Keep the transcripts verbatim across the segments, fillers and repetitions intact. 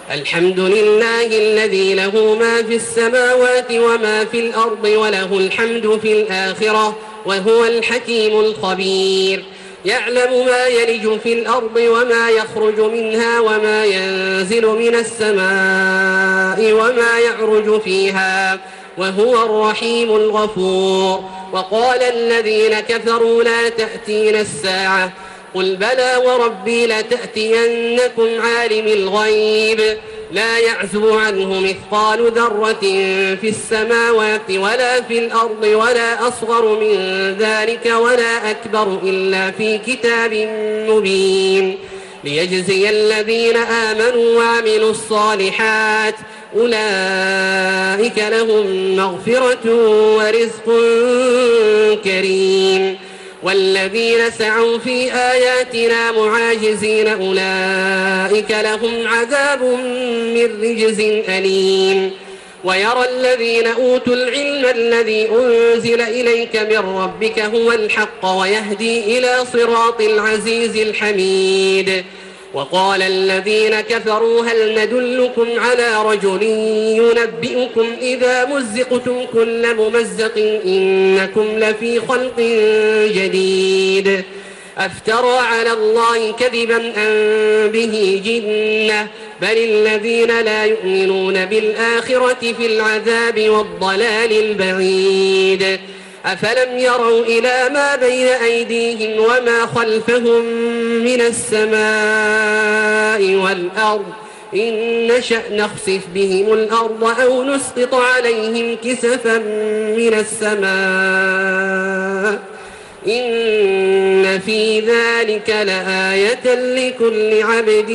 الحمد لله الذي له ما في السماوات وما في الأرض وله الحمد في الآخرة وهو الحكيم الخبير. يعلم ما يلج في الأرض وما يخرج منها وما ينزل من السماء وما يعرج فيها وهو الرحيم الغفور. وقال الذين كفروا لا تأتينا الساعة قل بلى وربي لتأتينكم عالم الغيب لا يعزب عنه مثقال ذرة في السماوات ولا في الأرض ولا أصغر من ذلك ولا أكبر إلا في كتاب مبين ليجزي الذين آمنوا وعملوا الصالحات أولئك لهم مغفرة ورزق كريم. والذين سعوا في آياتنا معاجزين أولئك لهم عذاب من رجز أليم. ويرى الذين أوتوا العلم الذي أنزل إليك من ربك هو الحق ويهدي إلى صراط العزيز الحميد. وقال الذين كفروا هل ندلكم على رجل ينبئكم إذا مزقتم كل ممزق إنكم لفي خلق جديد أفترى على الله كذبا أم به جنة بل الذين لا يؤمنون بالآخرة في العذاب والضلال البعيد. أفلم يروا إلى ما بين أيديهم وما خلفهم من السماء والأرض إن نشأ نخسف بهم الأرض أو نسقط عليهم كسفا من السماء إن في ذلك لآية لكل عبد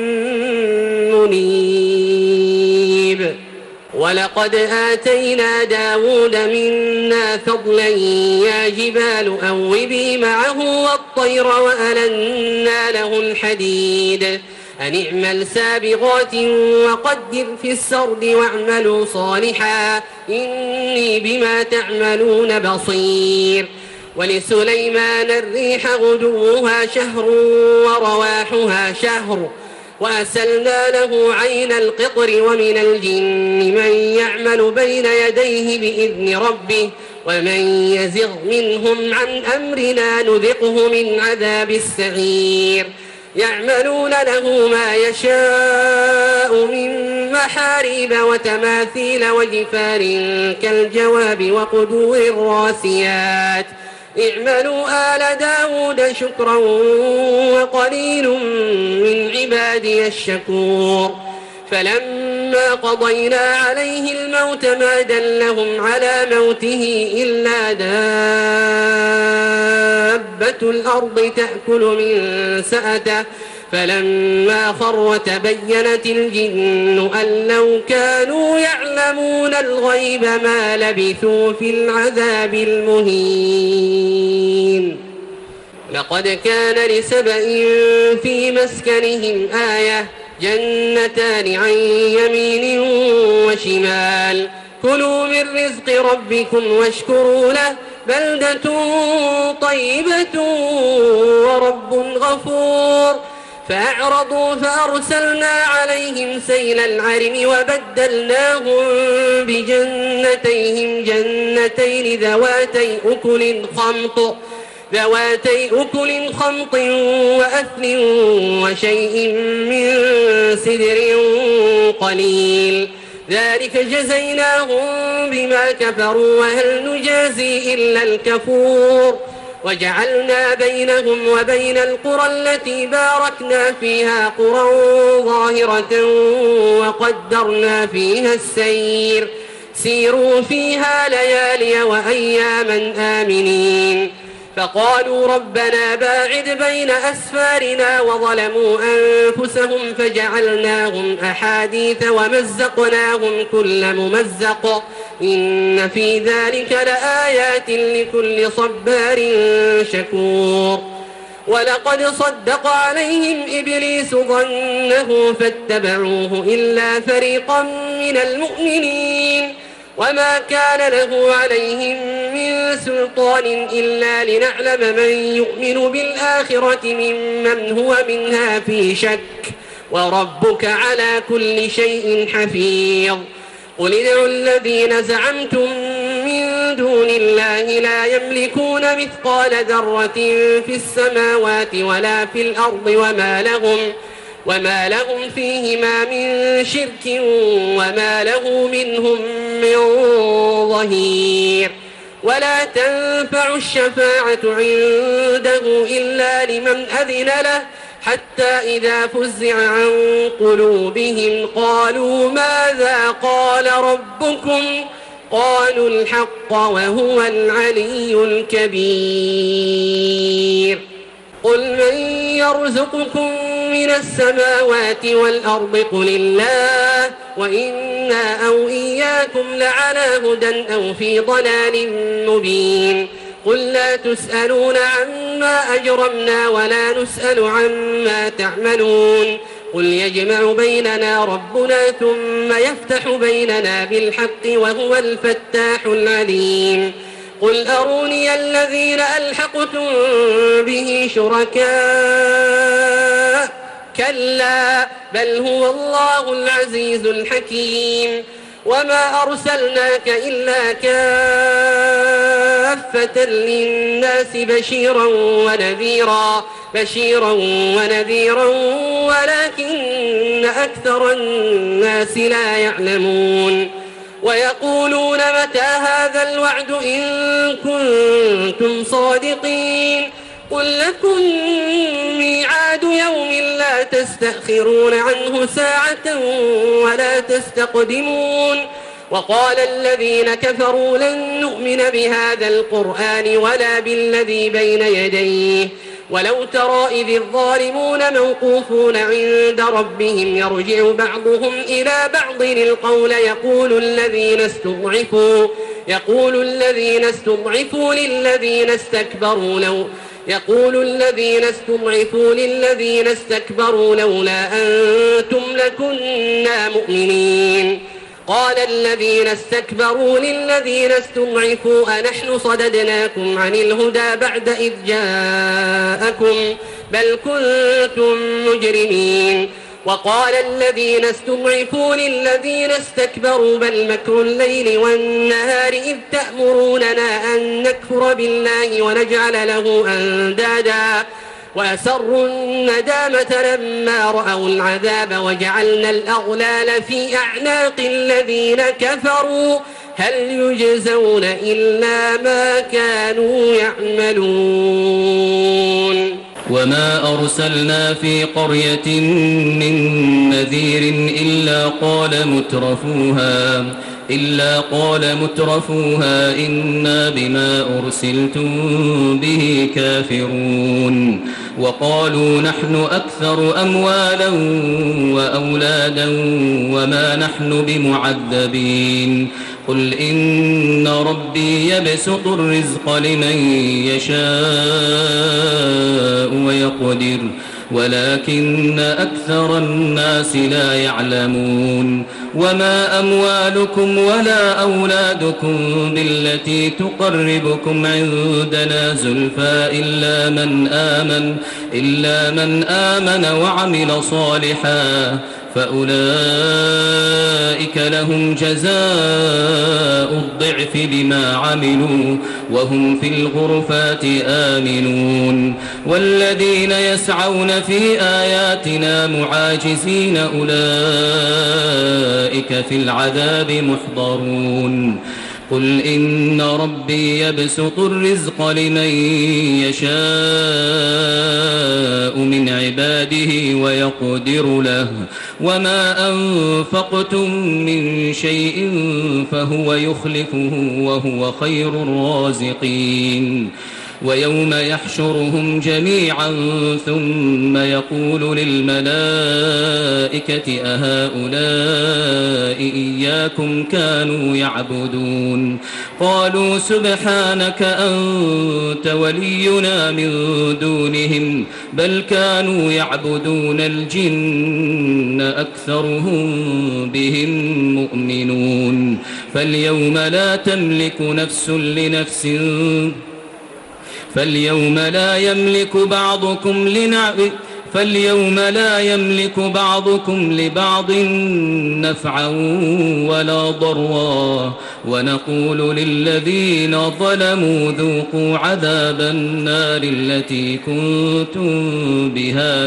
منيب. ولقد آتينا داود منا فضلا يا جبال أوبي معه والطير وألنا له الحديد أن اعمل سابغات وقدر في السرد واعملوا صالحا إني بما تعملون بصير. ولسليمان الريح غدوها شهر ورواحها شهر وأسلنا له عين القطر ومن الجن من يعمل بين يديه بإذن ربه ومن يزغ منهم عن أمرنا نذقه من عذاب السعير. يعملون له ما يشاء من محاريب وتماثيل وجفار كالجواب وقدور الراسيات اعملوا آل داود شكرا وقليل من عبادي الشكور. فلما قضينا عليه الموت ما دلهم على موته إلا دابة الأرض تأكل من سأته فلما خر تبينت الجن أن لو كانوا يعلمون الغيب ما لبثوا في العذاب المهين. لقد كان لسبإ في مسكنهم آية جنتان عن يمين وشمال كلوا من رزق ربكم واشكروا له بلدة طيبة ورب غفور. فأعرضوا فأرسلنا عليهم سيل العرم وبدلناهم بجنتيهم جنتين ذواتي أكل خمط ذواتي أكل خمط وأثل وشيء من سدر قليل ذلك جزيناهم بما كفروا وهل نجازي إلا الكفور. وجعلنا بينهم وبين القرى التي باركنا فيها قرى ظاهرة وقدرنا فيها السير سيروا فيها ليالي وأياما آمنين. فقالوا ربنا باعد بين أسفارنا وظلموا أنفسهم فجعلناهم أحاديث ومزقناهم كل ممزق إن في ذلك لآيات لكل صبار شكور. ولقد صدق عليهم إبليس ظنه فاتبعوه إلا فريقا من المؤمنين وما كان له عليهم من سلطان إلا لنعلم من يؤمن بالآخرة ممن هو منها في شك وربك على كل شيء حفيظ قل ادعوا الذين زعمتم من دون الله لا يملكون مثقال ذرة في السماوات ولا في الأرض وما لهم وما لهم فيهما من شرك وما له منهم من ظهير ولا تنفع الشفاعة عنده إلا لمن أذن له حتى إذا فزع عن قلوبهم قالوا ماذا قال ربكم قالوا الحق وهو العلي الكبير قل من يرزقكم من السماوات والأرض قل الله وإنا أو إياكم لعلى هدى أو في ضلال مبين قل لا تسألون عما أجرمنا ولا نسأل عما تعملون قل يجمع بيننا ربنا ثم يفتح بيننا بالحق وهو الفتاح العليم قل أروني الذين ألحقتم به شركاء كلا بل هو الله العزيز الحكيم وما أرسلناك إلا كافة للناس بشيرا ونذيرا بشيرا ونذيرا ولكن أكثر الناس لا يعلمون ويقولون متى هذا الوعد إن كنتم صادقين قل لكم ميعاد يوم لا تستأخرون عنه ساعة ولا تستقدمون وقال الذين كفروا لن نؤمن بهذا القرآن ولا بالذي بين يديه ولو ترى إذ الظالمون موقوفون عند ربهم يرجع بعضهم إلى بعض القول يقول الذين استضعفوا يقول الذين استضعفوا للذين استكبروا لو يقول الذين استضعفوا للذين استكبروا لولا أنتم لكنا مؤمنين قال الذين استكبروا للذين استضعفوا أنحن صددناكم عن الهدى بعد إذ جاءكم بل كنتم مجرمين وقال الذين استضعفوا للذين استكبروا بل مكر الليل والنهار إذ تأمروننا أن نكفر بالله ونجعل له أندادا وأسروا الندامة لما رأوا العذاب وجعلنا الأغلال في أعناق الذين كفروا هل يجزون إلا ما كانوا يعملون وما أرسلنا في قرية من نذير إلا قال مترفوها إلا قال مترفوها إنا بما أرسلتم به كافرون وقالوا نحن أكثر أموالا وأولادا وما نحن بمعذبين قل إن ربي يبسط الرزق لمن يشاء ويقدر ولكن أكثر الناس لا يعلمون وما أموالكم ولا أولادكم بالتي تقربكم عندنا زلفى إلا من آمن إلا من آمن وعمل صالحا فأولئك لهم جزاء الضعف بما عملوا وهم في الغرفات آمنون والذين يسعون في آياتنا معاجزين أولئك في العذاب محضرون قل إن ربي يبسط الرزق لمن يشاء من عباده ويقدر له وما أنفقتم من شيء فهو يخلفه وهو خير الرازقين ويوم يحشرهم جميعا ثم يقول للملائكة أهؤلاء إياكم كانوا يعبدون قالوا سبحانك أنت ولينا من دونهم بل كانوا يعبدون الجن أكثرهم بهم مؤمنون فاليوم لا تملك نفس لنفس فاليوم لا يملك بعضكم لنعب فاليوم لا يملك بعضكم لبعض نفعا ولا ضرا ونقول للذين ظلموا ذوقوا عذاب النار التي كنتم بها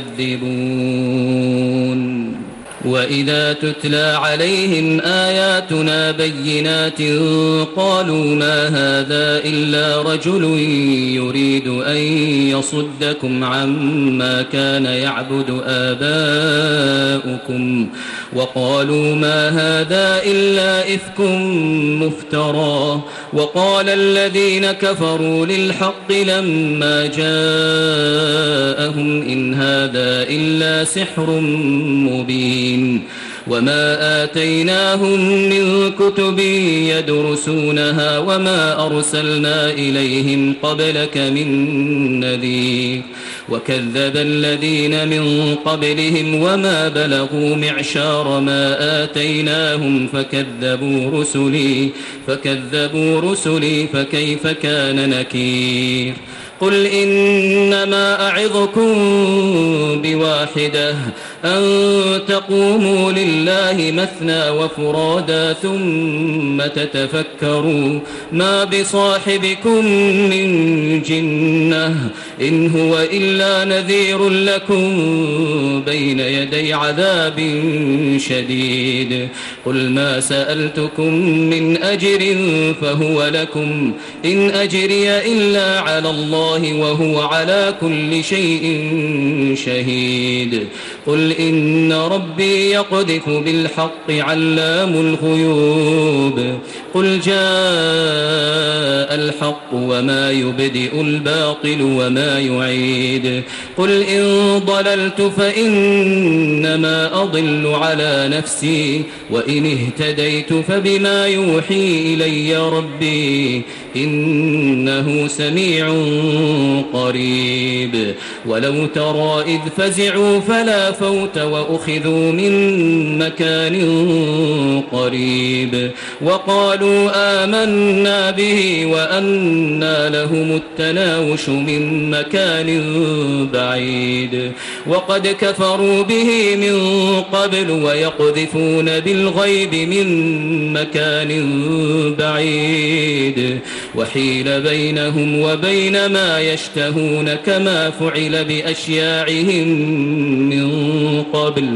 تكذبون وإذا تتلى عليهم آياتنا بينات قالوا ما هذا إلا رجل يريد أن يصدكم عما كان يعبد آباؤكم وقالوا ما هذا إلا إفك مفترى وقال الذين كفروا للحق لما جاءهم إن هذا إلا سحر مبين وما آتيناهم من كتب يدرسونها وما أرسلنا إليهم قبلك من نذير وكذب الذين من قبلهم وما بلغوا معشار ما آتيناهم فكذبوا رسلي فكذبوا رسلي فكيف كان نكير قل إنما أعظكم بواحدة أن تقوموا لله مثنى وفرادا ثم تتفكروا ما بصاحبكم من جنة إن هو إلا نذير لكم بين يدي عذاب شديد قل ما سألتكم من أجر فهو لكم إن أجري إلا على الله وهو على كل شيء شهيد قل إن ربي يقذف بالحق علام الغيوب قل جاء الحق وما يبدئ الباطل وما يعيد قل إن ضللت فإنما أضل على نفسي وإن اهتديت فبما يوحي إلي ربي إنه سميع قريب ولو ترى إذ فزعوا فلا فوت وأخذوا من مكان قريب وقالوا آمنا به وأنى لهم التناوش من مكان بعيد وقد كفروا به من قبل ويقذفون بالغيب من مكان بعيد وحيل بينهم وبين ما يشتهون كما فعل بأشياعهم من قبل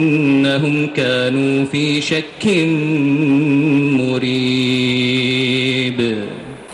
إنهم كانوا في شك مريب